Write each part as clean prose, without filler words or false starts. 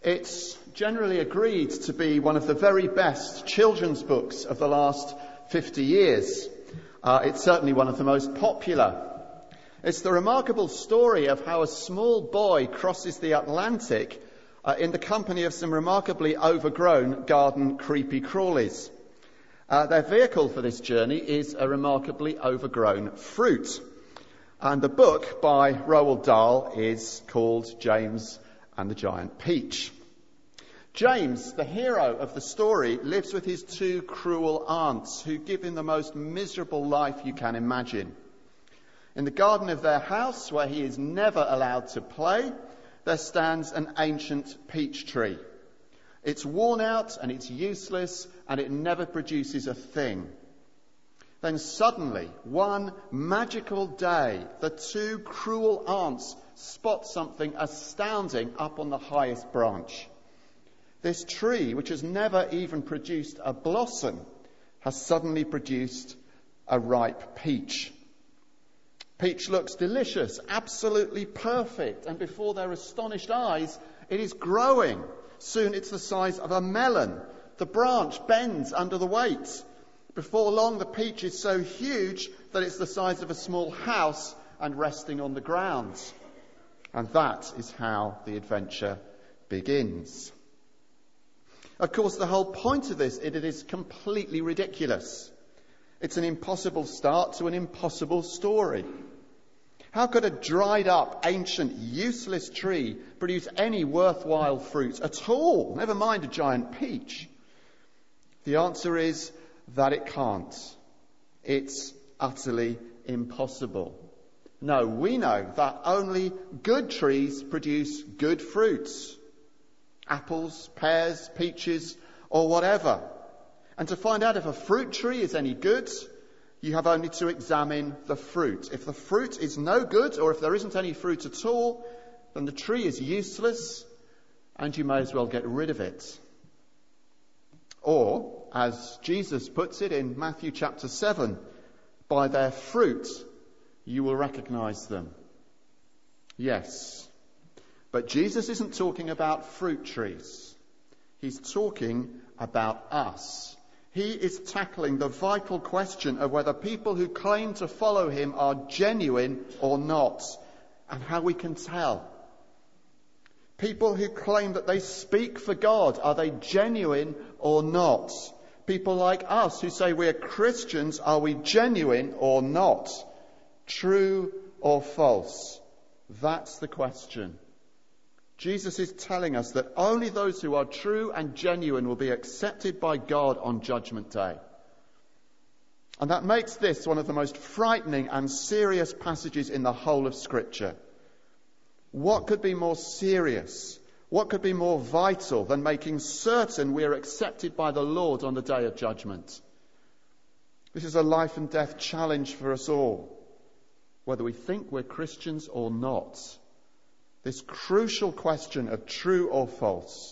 It's generally agreed to be one of the very best children's books of the last 50 years. It's certainly one of the most popular. It's the remarkable story of how a small boy crosses the Atlantic in the company of some remarkably overgrown garden creepy crawlies. Their vehicle for this journey is a remarkably overgrown fruit. And the book by Roald Dahl is called James and the Giant Peach. James, the hero of the story, lives with his two cruel aunts who give him the most miserable life you can imagine. In the garden of their house, where he is never allowed to play, there stands an ancient peach tree. It's worn out and it's useless and it never produces a thing. Then suddenly, one magical day, the two cruel aunts spot something astounding up on the highest branch. This tree, which has never even produced a blossom, has suddenly produced a ripe peach. Peach looks delicious, absolutely perfect, and before their astonished eyes, it is growing. Soon it's the size of a melon. The branch bends under the weight. Before long, the peach is so huge that it's the size of a small house and resting on the ground. And that is how the adventure begins. Of course, the whole point of this, it is completely ridiculous. It's an impossible start to an impossible story. How could a dried up, ancient, useless tree produce any worthwhile fruit at all? Never mind a giant peach. The answer is that it can't. It's utterly impossible. No, we know that only good trees produce good fruits. Apples, pears, peaches, or whatever. And to find out if a fruit tree is any good, you have only to examine the fruit. If the fruit is no good, or if there isn't any fruit at all, then the tree is useless, and you may as well get rid of it. Or, as Jesus puts it in Matthew chapter 7, by their fruit you will recognize them. Yes, but Jesus isn't talking about fruit trees. He's talking about us. He is tackling the vital question of whether people who claim to follow him are genuine or not, and how we can tell. People who claim that they speak for God, are they genuine or not? People like us who say we're Christians, are we genuine or not? True or false? That's the question. Jesus is telling us that only those who are true and genuine will be accepted by God on Judgment Day. And that makes this one of the most frightening and serious passages in the whole of Scripture. What could be more serious? What could be more vital than making certain we are accepted by the Lord on the day of judgment? This is a life and death challenge for us all, whether we think we're Christians or not. This crucial question of true or false.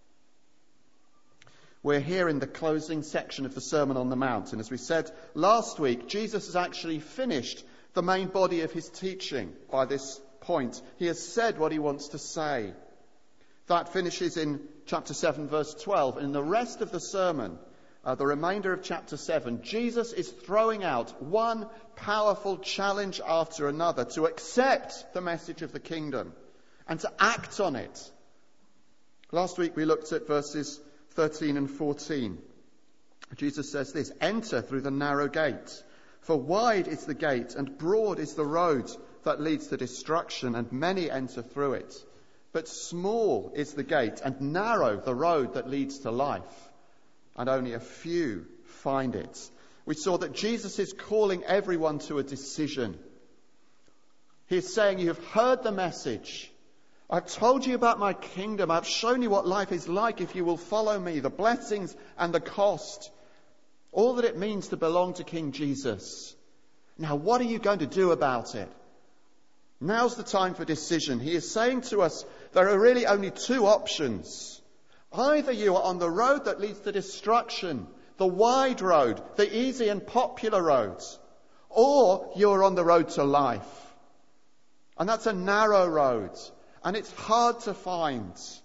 We're here in the closing section of the Sermon on the Mount, and as we said last week, Jesus has actually finished the main body of his teaching by this point. He has said what he wants to say. That finishes in chapter 7, verse 12. And in the rest of the sermon, the remainder of chapter 7, Jesus is throwing out one powerful challenge after another to accept the message of the kingdom and to act on it. Last week we looked at verses 13 and 14. Jesus says this, "Enter through the narrow gate, for wide is the gate and broad is the road that leads to destruction, and many enter through it. But small is the gate and narrow the road that leads to life, and only a few find it." We saw that Jesus is calling everyone to a decision. He is saying, you have heard the message. I've told you about my kingdom. I've shown you what life is like if you will follow me, the blessings and the cost, all that it means to belong to King Jesus. Now, what are you going to do about it? Now's the time for decision. He is saying to us, there are really only two options. Either you are on the road that leads to destruction, the wide road, the easy and popular road, or you're on the road to life. And that's a narrow road, and it's hard to find.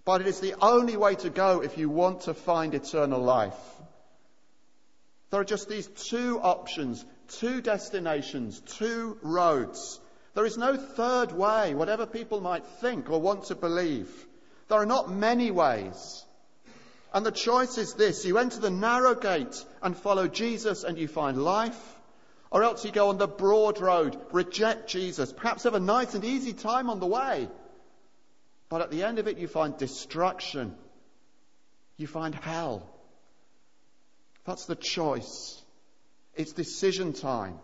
but it is the only way to go if you want to find eternal life. There are just these two options, two destinations, two roads. There is no third way, whatever people might think or want to believe. There are not many ways. And the choice is this: you enter the narrow gate and follow Jesus and you find life, or else you go on the broad road, reject Jesus, perhaps have a nice and easy time on the way, but at the end of it you find destruction. You find hell. That's the choice. It's decision time.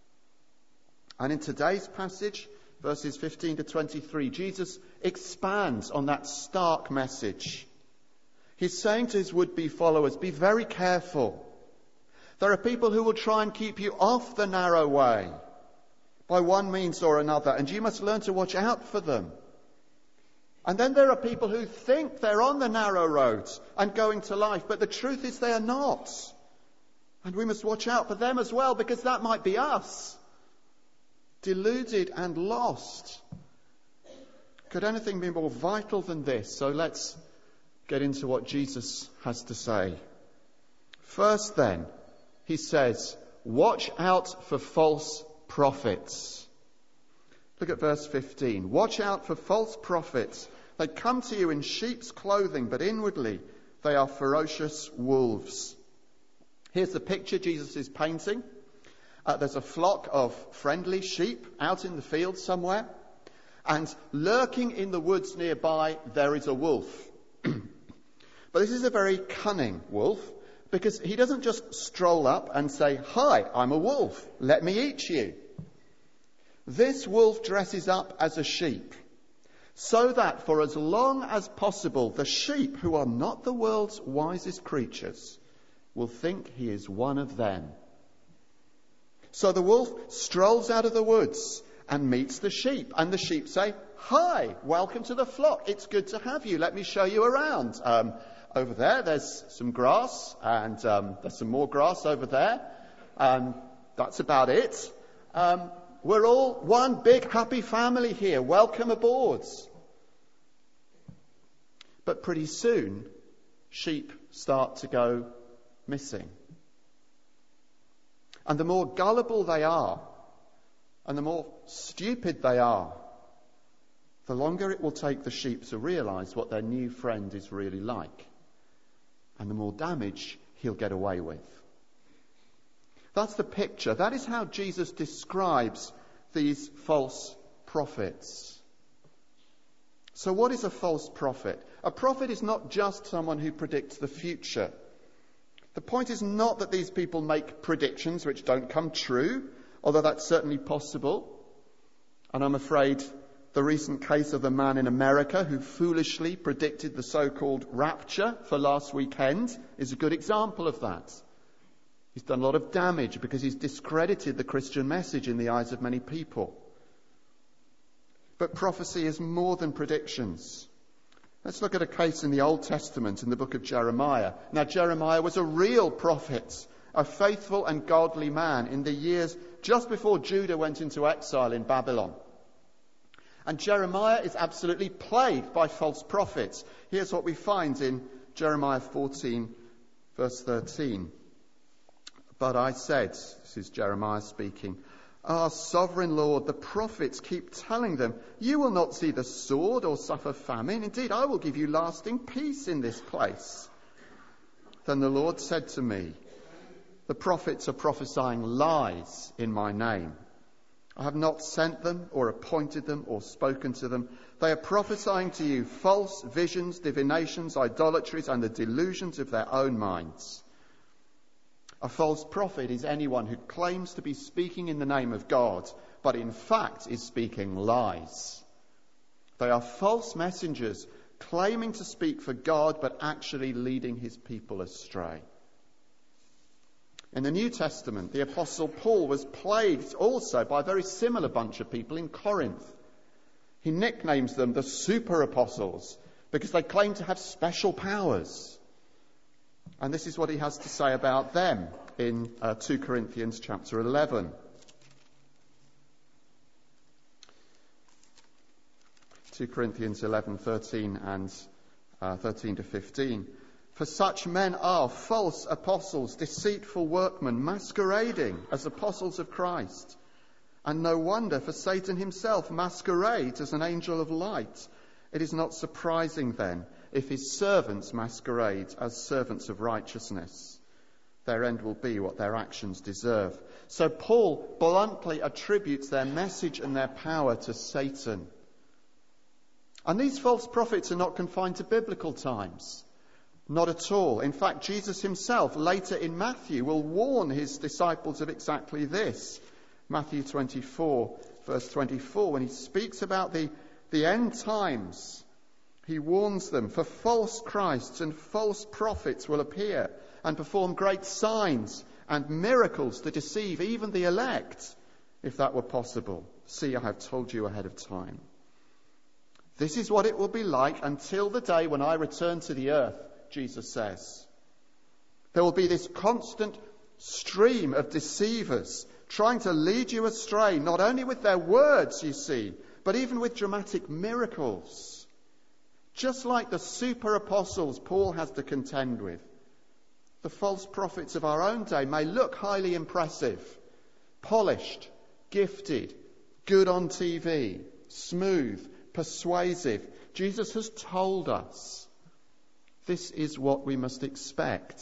And in today's passage, verses 15 to 23, Jesus expands on that stark message. He's saying to his would-be followers, be very careful. There are people who will try and keep you off the narrow way by one means or another, and you must learn to watch out for them. And then there are people who think they're on the narrow road and going to life, but the truth is they are not. And we must watch out for them as well, because that might be us, deluded and lost. Could anything be more vital than this? So let's get into what Jesus has to say. First then, he says, watch out for false prophets. Look at verse 15. Watch out for false prophets. They come to you in sheep's clothing, but inwardly they are ferocious wolves. Here's the picture Jesus is painting. There's a flock of friendly sheep out in the field somewhere, and lurking in the woods nearby there is a wolf. But this is a very cunning wolf, because he doesn't just stroll up and say, "Hi, I'm a wolf, let me eat you." This wolf dresses up as a sheep, so that for as long as possible the sheep, who are not the world's wisest creatures, will think he is one of them. So the wolf strolls out of the woods and meets the sheep, and the sheep say, "Hi, welcome to the flock. It's good to have you. Let me show you around. Over there, there's some grass, and there's some more grass over there. That's about it. We're all one big happy family here. Welcome aboard." But pretty soon, sheep start to go missing. And the more gullible they are, and the more stupid they are, the longer it will take the sheep to realise what their new friend is really like, and the more damage he'll get away with. That's the picture. That is how Jesus describes these false prophets. So what is a false prophet? A prophet is not just someone who predicts the future. The point is not that these people make predictions which don't come true, although that's certainly possible. And I'm afraid the recent case of the man in America who foolishly predicted the so-called rapture for last weekend is a good example of that. He's done a lot of damage because he's discredited the Christian message in the eyes of many people. But prophecy is more than predictions. Let's look at a case in the Old Testament, in the book of Jeremiah. Now, Jeremiah was a real prophet, a faithful and godly man in the years just before Judah went into exile in Babylon. And Jeremiah is absolutely plagued by false prophets. Here's what we find in Jeremiah 14, verse 13. "But I said," this is Jeremiah speaking, "Our sovereign Lord, the prophets keep telling them, 'You will not see the sword or suffer famine. Indeed, I will give you lasting peace in this place.' Then the Lord said to me, 'The prophets are prophesying lies in my name. I have not sent them or appointed them or spoken to them. They are prophesying to you false visions, divinations, idolatries, and the delusions of their own minds.'" A false prophet is anyone who claims to be speaking in the name of God, but in fact is speaking lies. They are false messengers claiming to speak for God, but actually leading his people astray. In the New Testament, the Apostle Paul was plagued also by a very similar bunch of people in Corinth. He nicknames them the super apostles because they claim to have special powers. And this is what he has to say about them in 2 Corinthians chapter 11. 2 Corinthians 11:13 and 13 to 15. For such men are false apostles, deceitful workmen, masquerading as apostles of Christ. And no wonder, for Satan himself masquerades as an angel of light. It is not surprising then if his servants masquerade as servants of righteousness. Their end will be what their actions deserve. So Paul bluntly attributes their message and their power to Satan. And these false prophets are not confined to biblical times. Not at all. In fact, Jesus himself, later in Matthew, will warn his disciples of exactly this. Matthew 24, verse 24, when he speaks about the end times, he warns them, for false Christs and false prophets will appear and perform great signs and miracles to deceive even the elect, if that were possible. See, I have told you ahead of time. This is what it will be like until the day when I return to the earth, Jesus says. There will be this constant stream of deceivers trying to lead you astray, not only with their words, you see, but even with dramatic miracles. Just like the super apostles Paul has to contend with, the false prophets of our own day may look highly impressive, polished, gifted, good on TV, smooth, persuasive. Jesus has told us this is what we must expect.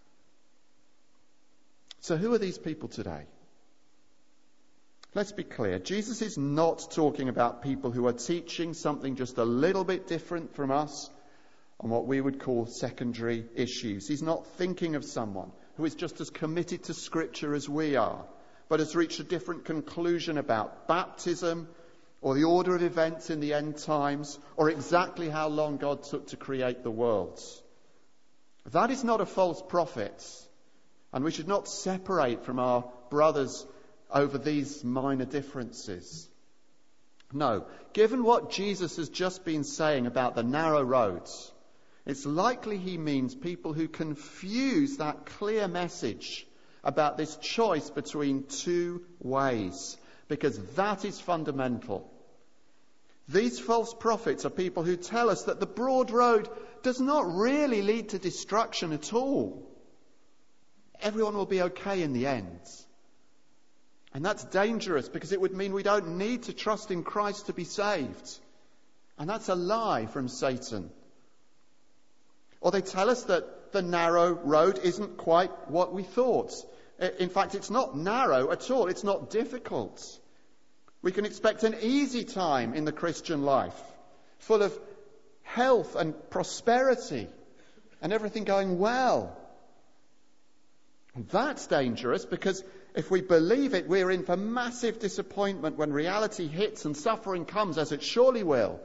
So who are these people today? Let's be clear. Jesus is not talking about people who are teaching something just a little bit different from us on what we would call secondary issues. He's not thinking of someone who is just as committed to Scripture as we are, but has reached a different conclusion about baptism, or the order of events in the end times, or exactly how long God took to create the world. That is not a false prophet, and we should not separate from our brothers over these minor differences. No, given what Jesus has just been saying about the narrow roads, it's likely he means people who confuse that clear message about this choice between two ways, because that is fundamental. These false prophets are people who tell us that the broad road does not really lead to destruction at all. Everyone will be okay in the end. And that's dangerous because it would mean we don't need to trust in Christ to be saved. And that's a lie from Satan. Or they tell us that the narrow road isn't quite what we thought. In fact, it's not narrow at all. It's not difficult. We can expect an easy time in the Christian life, full of health and prosperity and everything going well. And that's dangerous because if we believe it, we're in for massive disappointment when reality hits and suffering comes, as it surely will.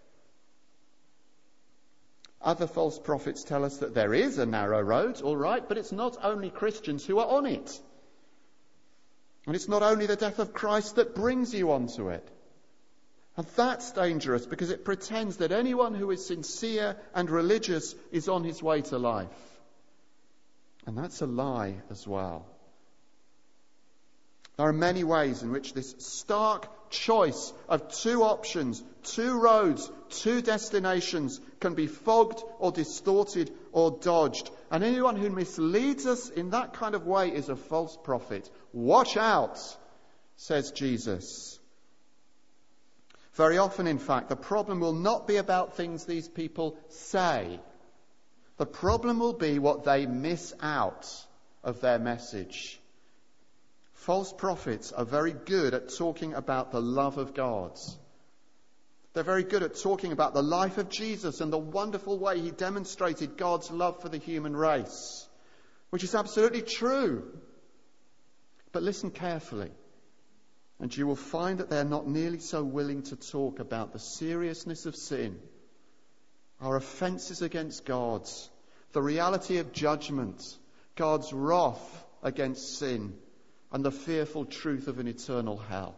Other false prophets tell us that there is a narrow road, all right, but it's not only Christians who are on it. And it's not only the death of Christ that brings you onto it. And that's dangerous because it pretends that anyone who is sincere and religious is on his way to life. And that's a lie as well. There are many ways in which this stark choice of two options, two roads, two destinations can be fogged or distorted or dodged. And anyone who misleads us in that kind of way is a false prophet. Watch out, says Jesus. Very often, in fact, the problem will not be about things these people say. The problem will be what they miss out of their message. False prophets are very good at talking about the love of God. They're very good at talking about the life of Jesus and the wonderful way he demonstrated God's love for the human race, which is absolutely true. But listen carefully, and you will find that they're not nearly so willing to talk about the seriousness of sin, our offences against God, the reality of judgment, God's wrath against sin, and the fearful truth of an eternal hell.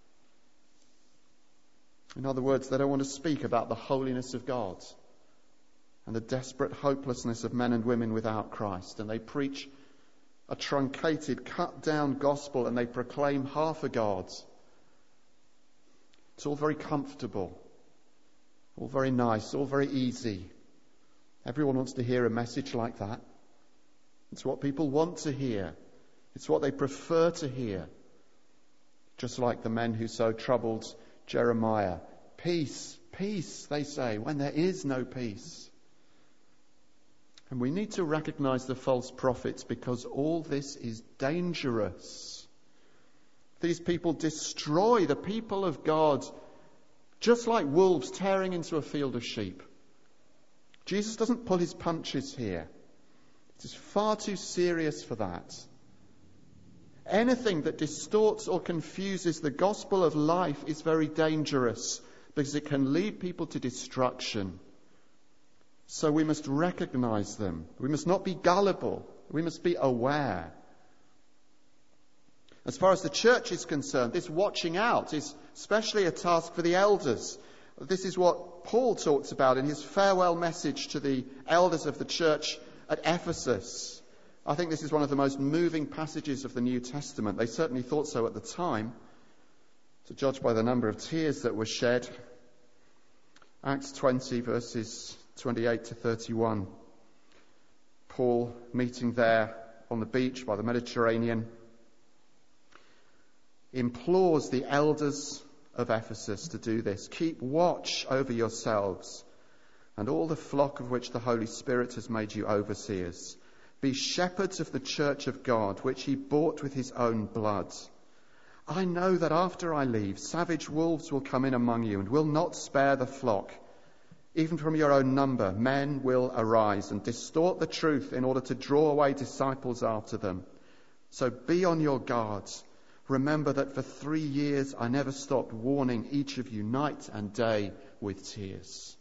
In other words, they don't want to speak about the holiness of God and the desperate hopelessness of men and women without Christ. And they preach a truncated, cut-down gospel, and they proclaim half a God. It's all very comfortable, all very nice, all very easy. Everyone wants to hear a message like that. It's what people want to hear. It's what they prefer to hear. Just like the men who so troubled Jeremiah. Peace, peace, they say, when there is no peace. And we need to recognize the false prophets because all this is dangerous. These people destroy the people of God just like wolves tearing into a field of sheep. Jesus doesn't pull his punches here. It is far too serious for that. Anything that distorts or confuses the gospel of life is very dangerous because it can lead people to destruction. So we must recognize them. We must not be gullible. We must be aware. As far as the church is concerned, this watching out is especially a task for the elders. This is what Paul talks about in his farewell message to the elders of the church at Ephesus. I think this is one of the most moving passages of the New Testament. They certainly thought so at the time, to judge by the number of tears that were shed. Acts 20, verses 28 to 31. Paul meeting there on the beach by the Mediterranean implores the elders of Ephesus to do this. Keep watch over yourselves and all the flock of which the Holy Spirit has made you overseers. Be shepherds of the church of God, which he bought with his own blood. I know that after I leave, savage wolves will come in among you and will not spare the flock. Even from your own number, men will arise and distort the truth in order to draw away disciples after them. So be on your guard. Remember that for 3 years I never stopped warning each of you night and day with tears.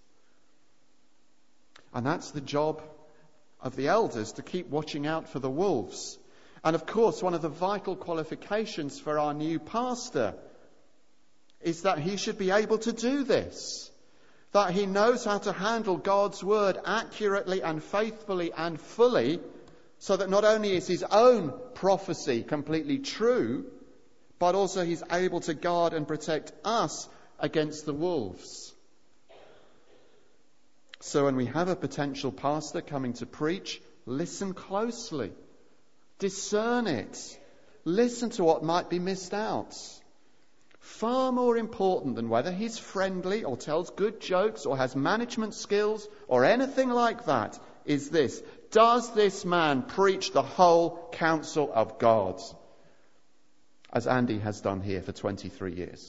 And that's the job of the elders, to keep watching out for the wolves. And of course, one of the vital qualifications for our new pastor is that he should be able to do this. That he knows how to handle God's word accurately and faithfully and fully, so that not only is his own prophecy completely true, but also he's able to guard and protect us against the wolves. So when we have a potential pastor coming to preach, listen closely. Discern it. Listen to what might be missed out. Far more important than whether he's friendly or tells good jokes or has management skills or anything like that is this. Does this man preach the whole counsel of God? As Andy has done here for 23 years.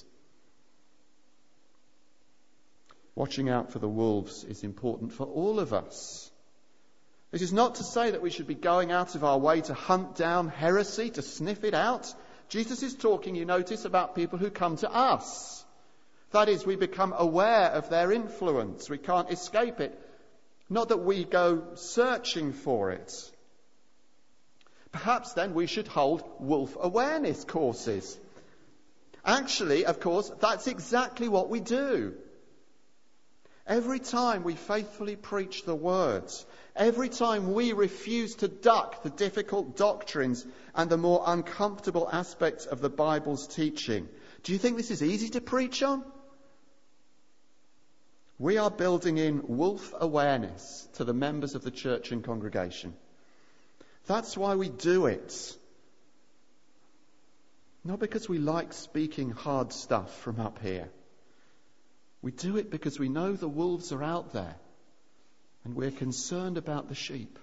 Watching out for the wolves is important for all of us. This is not to say that we should be going out of our way to hunt down heresy, to sniff it out. Jesus is talking, you notice, about people who come to us. That is, we become aware of their influence. We can't escape it. Not that we go searching for it. Perhaps then we should hold wolf awareness courses. Actually, of course, that's exactly what we do. Every time we faithfully preach the words, every time we refuse to duck the difficult doctrines and the more uncomfortable aspects of the Bible's teaching, do you think this is easy to preach on? We are building in wolf awareness to the members of the church and congregation. That's why we do it. Not because we like speaking hard stuff from up here. We do it because we know the wolves are out there and we're concerned about the sheep.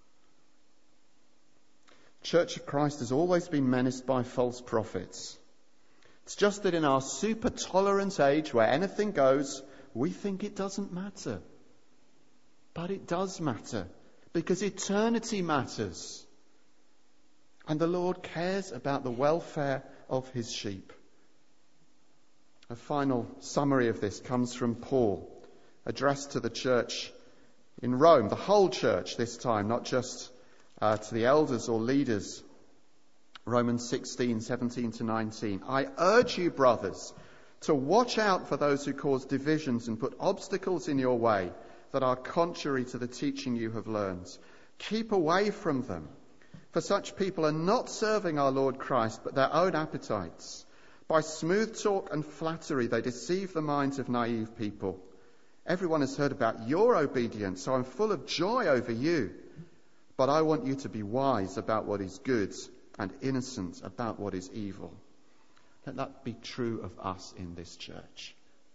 Church of Christ has always been menaced by false prophets. It's just that in our super tolerant age where anything goes, we think it doesn't matter. But it does matter. Because eternity matters. And the Lord cares about the welfare of his sheep. A final summary of this comes from Paul, addressed to the church in Rome, the whole church this time, not just to the elders or leaders. Romans 16, 17 to 19. I urge you, brothers, to watch out for those who cause divisions and put obstacles in your way that are contrary to the teaching you have learned. Keep away from them, for such people are not serving our Lord Christ, but their own appetites. By smooth talk and flattery, they deceive the minds of naive people. Everyone has heard about your obedience, so I'm full of joy over you. But I want you to be wise about what is good and innocent about what is evil. Let that be true of us in this church.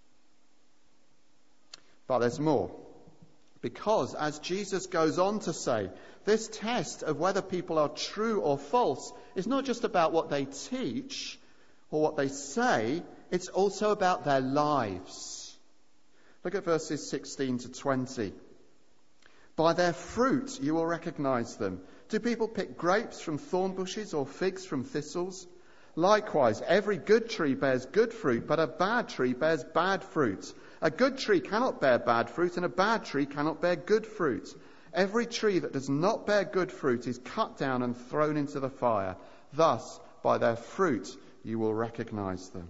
But there's more. Because, as Jesus goes on to say, this test of whether people are true or false is not just about what they teach or what they say, it's also about their lives. Look at verses 16 to 20. By their fruit you will recognize them. Do people pick grapes from thorn bushes or figs from thistles? Likewise, every good tree bears good fruit, but a bad tree bears bad fruit. A good tree cannot bear bad fruit, and a bad tree cannot bear good fruit. Every tree that does not bear good fruit is cut down and thrown into the fire. Thus, by their fruit you will recognize them.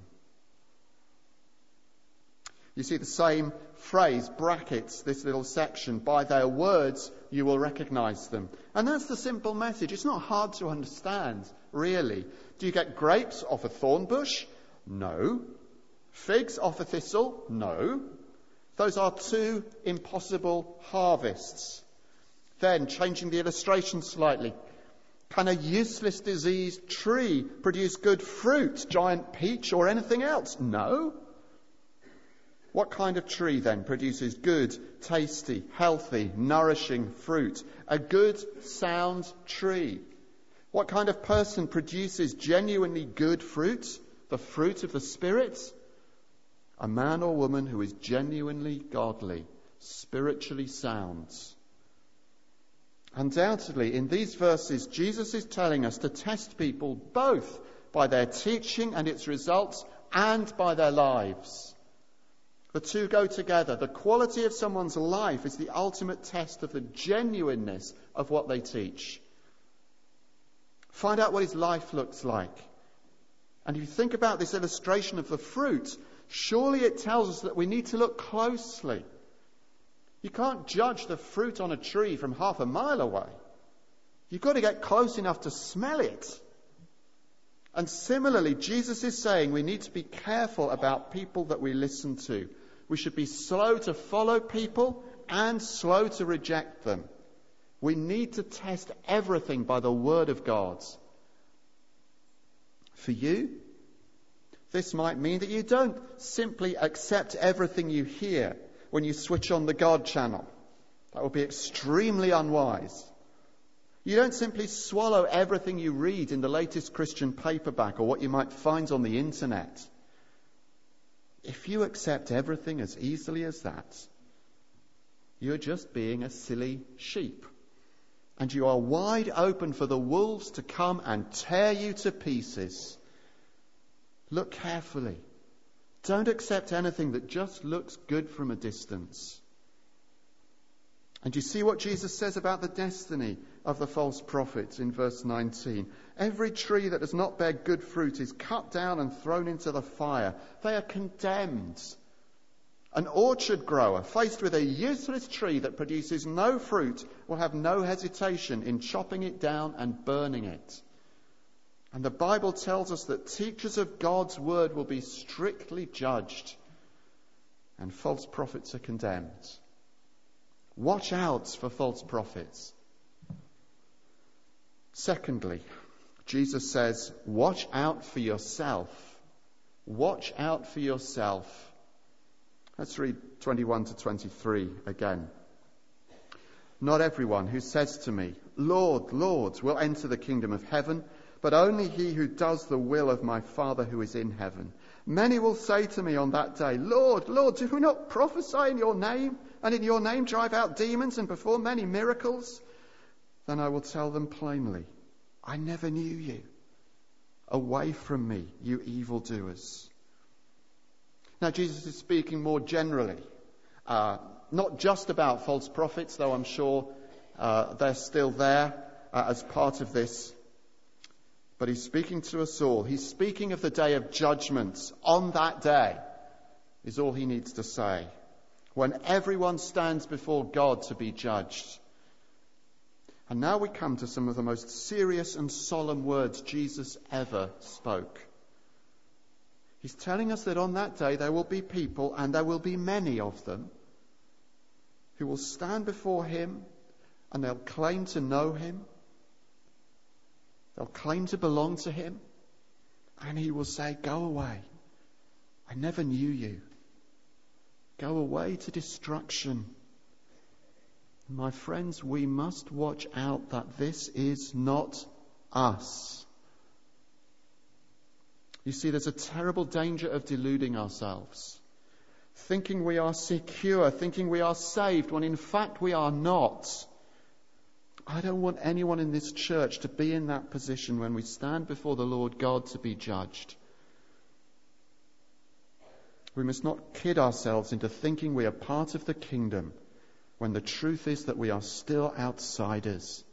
You see the same phrase brackets this little section. By their words you will recognize them. And that's the simple message. It's not hard to understand, really. Do you get grapes off a thorn bush? No. Figs off a thistle? No. Those are two impossible harvests. Then, changing the illustration slightly, can a useless diseased tree produce good fruit, giant peach or anything else? No. What kind of tree then produces good, tasty, healthy, nourishing fruit? A good, sound tree. What kind of person produces genuinely good fruit? The fruit of the Spirit? A man or woman who is genuinely godly, spiritually sound. Undoubtedly, in these verses, Jesus is telling us to test people both by their teaching and its results and by their lives. The two go together. The quality of someone's life is the ultimate test of the genuineness of what they teach. Find out what his life looks like. And if you think about this illustration of the fruit, surely it tells us that we need to look closely. You can't judge the fruit on a tree from half a mile away. You've got to get close enough to smell it. And similarly, Jesus is saying we need to be careful about people that we listen to. We should be slow to follow people and slow to reject them. We need to test everything by the Word of God. For you, this might mean that you don't simply accept everything you hear when you switch on the God channel. That would be extremely unwise. You don't simply swallow everything you read in the latest Christian paperback or what you might find on the internet. If you accept everything as easily as that, you're just being a silly sheep. And you are wide open for the wolves to come and tear you to pieces. Look carefully. Don't accept anything that just looks good from a distance. And you see what Jesus says about the destiny of the false prophets in verse 19. Every tree that does not bear good fruit is cut down and thrown into the fire. They are condemned. An orchard grower faced with a useless tree that produces no fruit will have no hesitation in chopping it down and burning it. And the Bible tells us that teachers of God's word will be strictly judged, and false prophets are condemned. Watch out for false prophets. Secondly, Jesus says, watch out for yourself. Watch out for yourself. Let's read 21 to 23 again. Not everyone who says to me, Lord, Lord, will enter the kingdom of heaven, but only he who does the will of my Father who is in heaven. Many will say to me on that day, Lord, Lord, did we not prophesy in your name, and in your name drive out demons and perform many miracles? Then I will tell them plainly, I never knew you. Away from me, you evildoers. Now, Jesus is speaking more generally, not just about false prophets, though I'm sure they're still there as part of this. But he's speaking to us all. He's speaking of the day of judgment. On that day is all he needs to say, when everyone stands before God to be judged. And now we come to some of the most serious and solemn words Jesus ever spoke. He's telling us that on that day there will be people, and there will be many of them, who will stand before him and they'll claim to know him. They'll claim to belong to him. And he will say, "Go away. I never knew you. Go away to destruction." My friends, we must watch out that this is not us. You see, there's a terrible danger of deluding ourselves, thinking we are secure, thinking we are saved, when in fact we are not. I don't want anyone in this church to be in that position when we stand before the Lord God to be judged. We must not kid ourselves into thinking we are part of the kingdom when the truth is that we are still outsiders.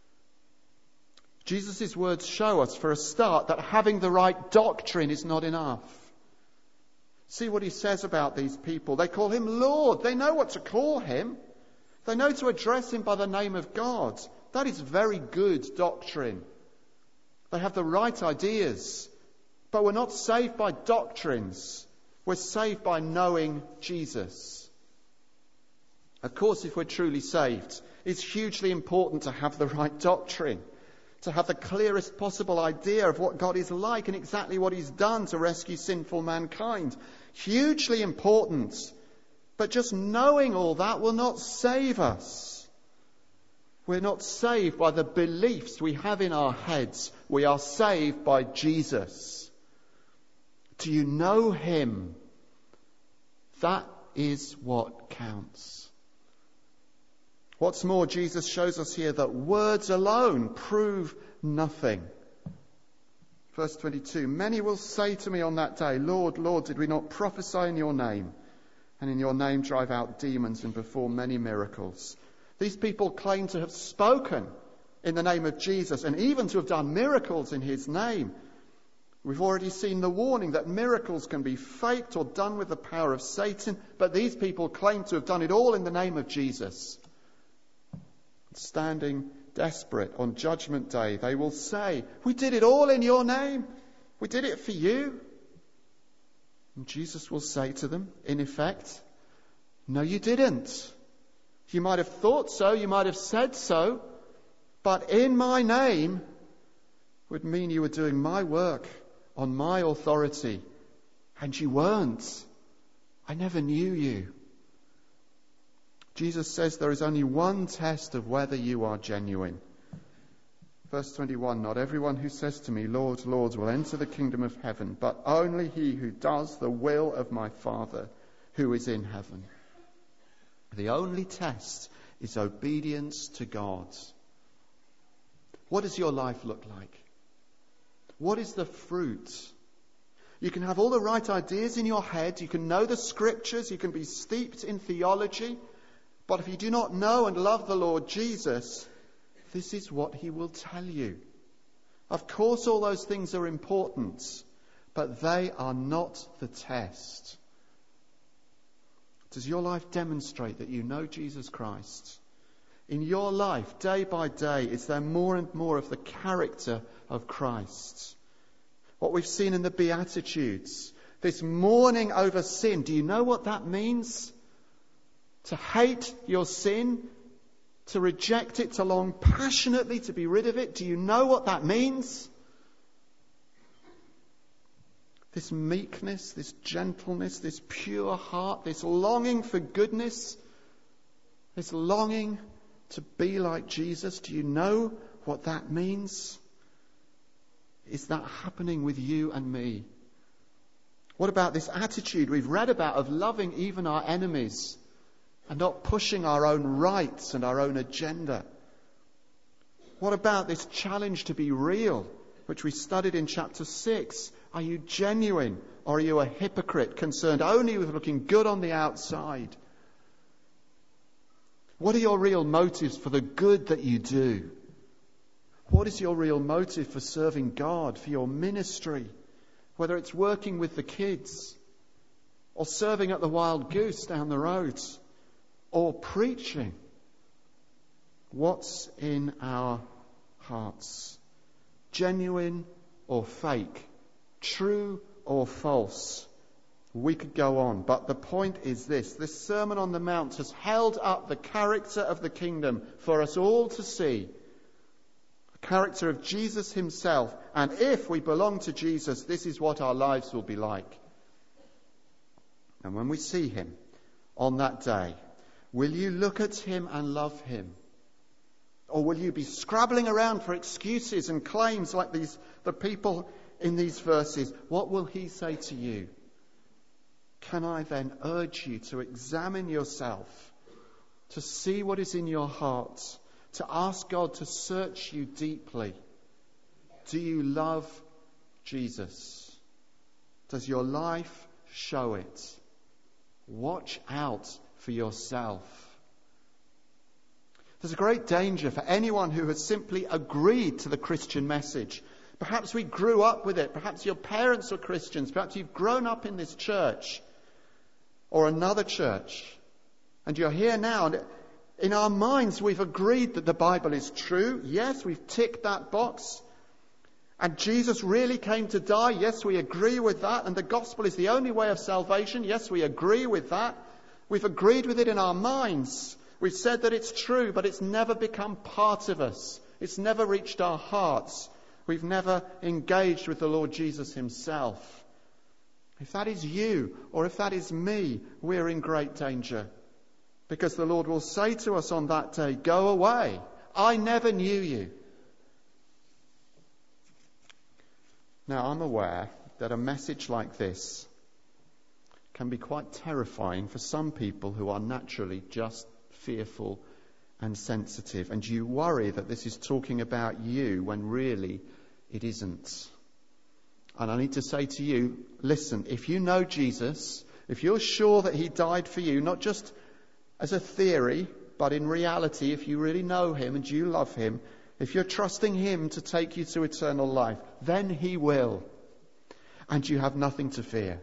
Jesus' words show us, for a start, that having the right doctrine is not enough. See what he says about these people. They call him Lord. They know what to call him. They know to address him by the name of God. That is very good doctrine. They have the right ideas. But we're not saved by doctrines. We're saved by knowing Jesus. Of course, if we're truly saved, it's hugely important to have the right doctrine, to have the clearest possible idea of what God is like and exactly what he's done to rescue sinful mankind. Hugely important. But just knowing all that will not save us. We're not saved by the beliefs we have in our heads. We are saved by Jesus. Do you know him? That is what counts. What's more, Jesus shows us here that words alone prove nothing. Verse 22, "Many will say to me on that day, 'Lord, Lord, did we not prophesy in your name, and in your name drive out demons and perform many miracles?'" These people claim to have spoken in the name of Jesus and even to have done miracles in his name. We've already seen the warning that miracles can be faked or done with the power of Satan, but these people claim to have done it all in the name of Jesus. Standing desperate on Judgment Day, they will say, "We did it all in your name. We did it for you." And Jesus will say to them, in effect, "No, you didn't. You might have thought so, you might have said so, but in my name would mean you were doing my work on my authority, and you weren't. I never knew you." Jesus says there is only one test of whether you are genuine. Verse 21, "Not everyone who says to me, 'Lord, Lord,' will enter the kingdom of heaven, but only he who does the will of my Father who is in heaven." The only test is obedience to God. What does your life look like? What is the fruit? You can have all the right ideas in your head, you can know the scriptures, you can be steeped in theology, but if you do not know and love the Lord Jesus, this is what he will tell you. Of course, all those things are important, but they are not the test. Does your life demonstrate that you know Jesus Christ? In your life, day by day, is there more and more of the character of Christ? What we've seen in the Beatitudes, this mourning over sin, do you know what that means? To hate your sin, to reject it, to long passionately to be rid of it. Do you know what that means? This meekness, this gentleness, this pure heart, this longing for goodness, this longing to be like Jesus. Do you know what that means? Is that happening with you and me? What about this attitude we've read about of loving even our enemies and not pushing our own rights and our own agenda? What about this challenge to be real, which we studied in chapter 6? Are you genuine, or are you a hypocrite concerned only with looking good on the outside? What are your real motives for the good that you do? What is your real motive for serving God, for your ministry? Whether it's working with the kids, or serving at the Wild Goose down the road, or preaching. What's in our hearts? Genuine or fake? True or false? We could go on, but the point is this. This Sermon on the Mount has held up the character of the kingdom for us all to see. The character of Jesus himself. And if we belong to Jesus, this is what our lives will be like. And when we see him on that day, will you look at him and love him? Or will you be scrabbling around for excuses and claims like the people in these verses? What will he say to you? Can I then urge you to examine yourself, to see what is in your heart, to ask God to search you deeply? Do you love Jesus? Does your life show it? Watch out for yourself. There's a great danger for anyone who has simply agreed to the Christian message. Perhaps we grew up with it. Perhaps your parents were Christians. Perhaps you've grown up in this church or another church. And you're here now. And in our minds, we've agreed that the Bible is true. Yes, we've ticked that box. And Jesus really came to die. Yes, we agree with that. And the gospel is the only way of salvation. Yes, we agree with that. We've agreed with it in our minds. We've said that it's true, but it's never become part of us. It's never reached our hearts. We've never engaged with the Lord Jesus himself. If that is you, or if that is me, we're in great danger. Because the Lord will say to us on that day, go away. I never knew you. Now, I'm aware that a message like this can be quite terrifying for some people who are naturally just fearful and sensitive. And you worry that this is talking about you when really it isn't. And I need to say to you, listen, if you know Jesus, if you're sure that he died for you, not just as a theory, but in reality, if you really know him and you love him, if you're trusting him to take you to eternal life, then he will. And you have nothing to fear.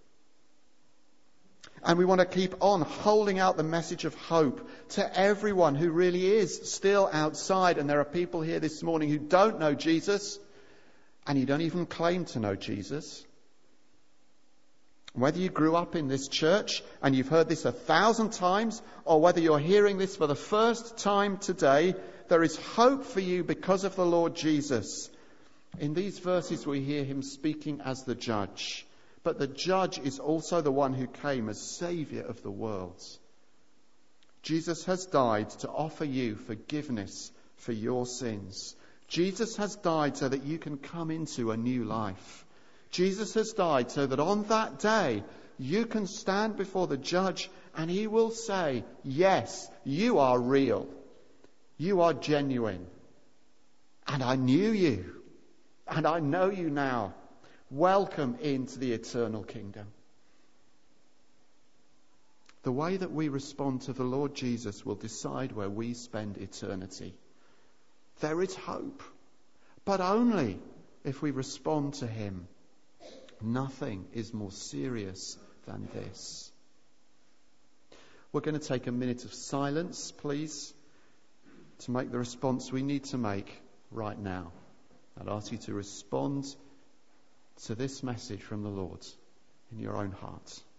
And we want to keep on holding out the message of hope to everyone who really is still outside. And there are people here this morning who don't know Jesus, and you don't even claim to know Jesus. Whether you grew up in this church and you've heard this 1,000 times, or whether you're hearing this for the first time today, there is hope for you because of the Lord Jesus. In these verses we hear him speaking as the judge. But the judge is also the one who came as Saviour of the world. Jesus has died to offer you forgiveness for your sins. Jesus has died so that you can come into a new life. Jesus has died so that on that day you can stand before the judge and he will say, yes, you are real. You are genuine. And I knew you. And I know you now. Welcome into the eternal kingdom. The way that we respond to the Lord Jesus will decide where we spend eternity. There is hope, but only if we respond to him. Nothing is more serious than this. We're going to take a minute of silence, please, to make the response we need to make right now. I'd ask you to respond to this message from the Lord in your own heart.